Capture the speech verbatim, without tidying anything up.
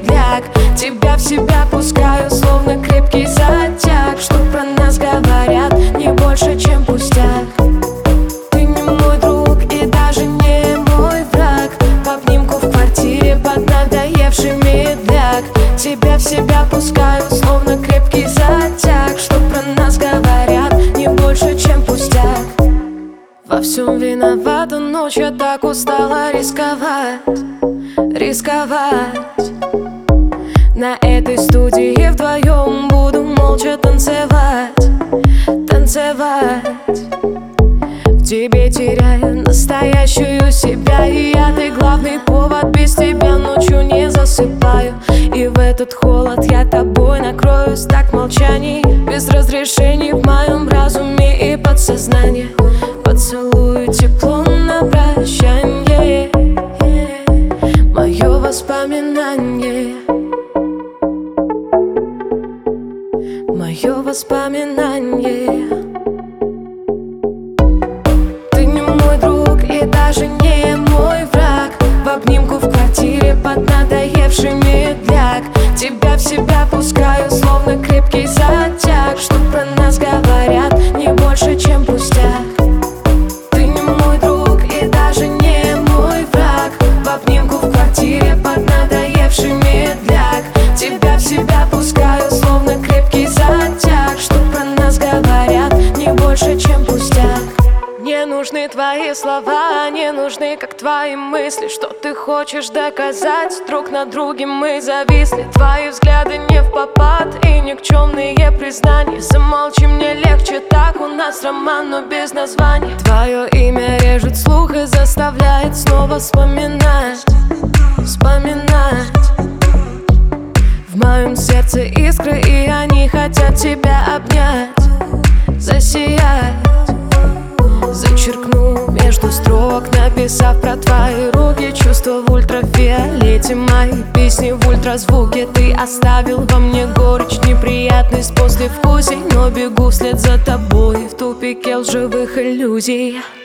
медляк. Тебя в себя пускаю, словно крепкий затяг. Что про нас говорят, не больше, чем пустяк. Ты не мой друг и даже не мой враг. В обнимку в квартире под надоевший медляк. Тебя в себя пускаю, словно крепкий затяг. Что про нас говорят, не больше, чем пустяк. Во всем виновата ночь, я так устала рисковать, рисковать. На этой студии вдвоем буду молча танцевать, танцевать. В тебе теряю настоящую себя, и я ты главный повод. Без тебя ночью не засыпаю, и в этот холод я тобой накроюсь. Так молчаний, без разрешений в моем разуме и подсознании. Поцелую тепло на прощанье, мое воспоминание, мое воспоминание. Ты не мой друг и даже не мой враг. В обнимку в квартире под надоевший медляк. Тебя в себя пускаю, словно крепкий затяг. Что про нас говорят, не больше, чем пустяк. Ты не мой друг и даже не мой враг. В обнимку в квартире под надоевший медляк. Тебя в себя пускаю, словно крепкий затяг. Что про нас говорят, не больше, чем пустяк. Не нужны твои слова, не нужны, как твои мысли. Что ты хочешь доказать? Друг на друге мы зависли. Твои взгляды не впопад и никчемные признания. Замолчи, мне легче так, у нас роман, но без названия. Твое имя режет слух и заставляет снова вспоминать, вспоминать. В моем сердце искры, и они хотят тебя обнять, засиять. Зачеркну между строк, написав про твои руки. Чувства в ультрафиолете, мои песни в ультразвуке. Ты оставил во мне горечь, неприятность послевкусий, но бегу вслед за тобой в тупике лживых иллюзий.